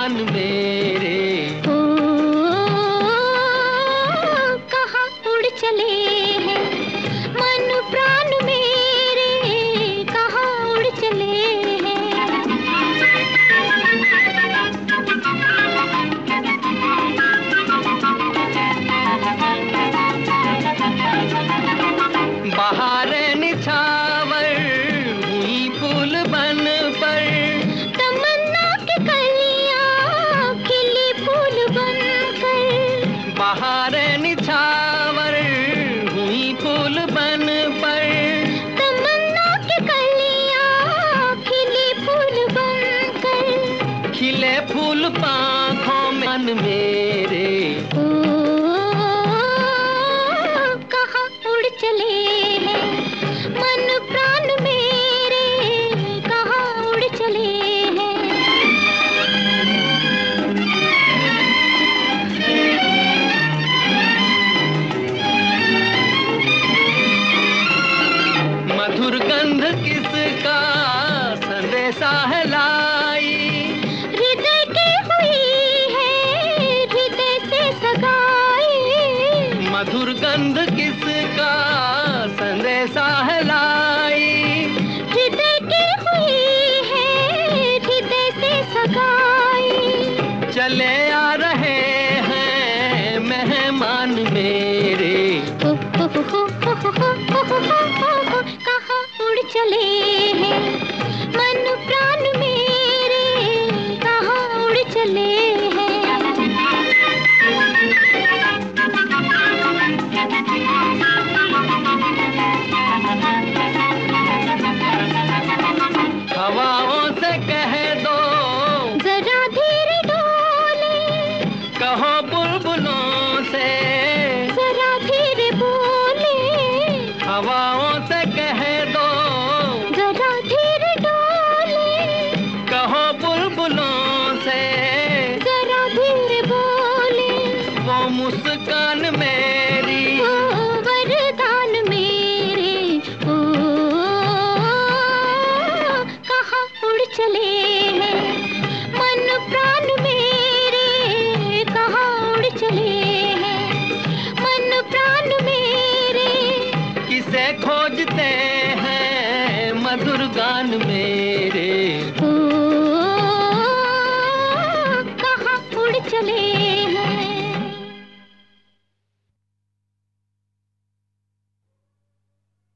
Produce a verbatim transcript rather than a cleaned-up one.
मेहमान मेरे। ओ, कहाँ उड़ चले हैं मन प्राण मेरे, कहाँ उड़ चले हैं। बहारें निछावर हुई फूल बन पर, तमन्ना की कलियां खिली फूल बनकर। बहारें निछावर हुई फूल बन पर, तमन्ना की कलियां खिली फूल बनकर। खिले फूल पाँखों में मन मेरे। ओ, कहाँ उड़ चले हैं मन प्राण मेरे, कहाँ उड़ चले हैं। मधुर गंध किसका संदेशा है लाई, हृदय की हुई है हृदय से सगाई। मधुर गंध किसका संदेशा है लाई, हृदय की हुई है हृदय से सगाई। चले आ रहे हैं मेहमान मेरे। हो, हो, हो, हो, हो, हो, हो, हो, हो, हो, कहाँ उड़ चले हैं मन प्राण मेरे, कहाँ उड़ चले हैं। हवाओं से कह दो जरा धीरे डोले, कहो बुलबुलों से जरा धीरे बोले। हवाओं से कह दो जरा धीरे डोले, कहो बुलबुलों से जरा धीरे बोले। वो मुस्कान मेरी, ओ वरदान मेरे, ओ कहाँ उड़ चले हैं मन प्राण मेरे, कहाँ उड़ चले हैं मन प्राण मेरे। किसे खोजते हैं मधुर गान मेरे। ओ, कहाँ उड़ चले